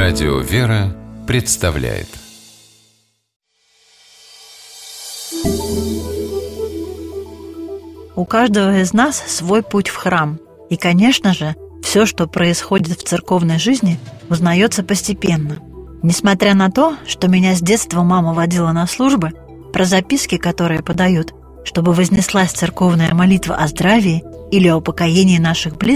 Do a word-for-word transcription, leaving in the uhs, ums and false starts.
Радио «Вера» представляет. У каждого из нас свой путь в храм. И, конечно же, все, что происходит в церковной жизни, узнается постепенно. Несмотря на то, что меня с детства мама водила на службы, про записки, которые подают, чтобы вознеслась церковная молитва о здравии или о упокоении наших близких,